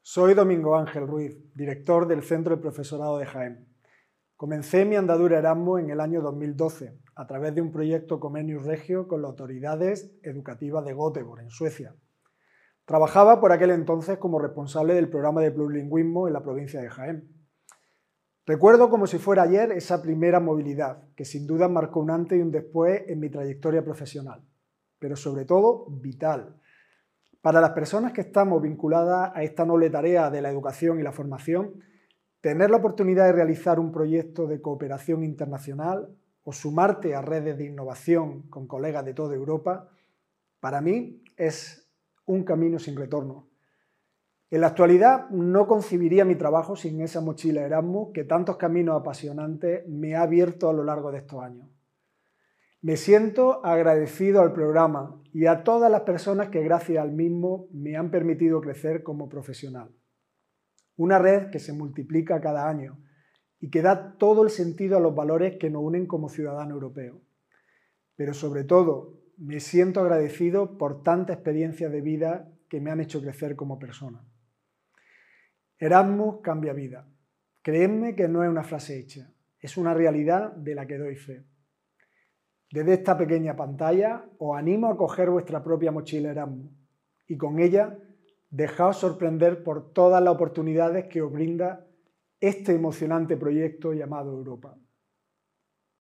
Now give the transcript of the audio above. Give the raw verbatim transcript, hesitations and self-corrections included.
Soy Domingo Ángel Ruiz, director del Centro de Profesorado de Jaén. Comencé mi andadura Erasmus en el año dos mil doce, a través de un proyecto Comenius Regio con las autoridades educativas de Göteborg, en Suecia. Trabajaba por aquel entonces como responsable del programa de plurilingüismo en la provincia de Jaén. Recuerdo como si fuera ayer esa primera movilidad, que sin duda marcó un antes y un después en mi trayectoria profesional, pero sobre todo vital. Para las personas que estamos vinculadas a esta noble tarea de la educación y la formación, tener la oportunidad de realizar un proyecto de cooperación internacional o sumarte a redes de innovación con colegas de toda Europa, para mí es un camino sin retorno. En la actualidad no concibiría mi trabajo sin esa mochila Erasmus que tantos caminos apasionantes me ha abierto a lo largo de estos años. Me siento agradecido al programa y a todas las personas que gracias al mismo me han permitido crecer como profesional. Una red que se multiplica cada año y que da todo el sentido a los valores que nos unen como ciudadanos europeos. Pero sobre todo, me siento agradecido por tanta experiencia de vida que me han hecho crecer como persona. Erasmus cambia vida. Creedme que no es una frase hecha, es una realidad de la que doy fe. Desde esta pequeña pantalla os animo a coger vuestra propia mochila Erasmus y con ella dejaos sorprender por todas las oportunidades que os brinda este emocionante proyecto llamado Europa.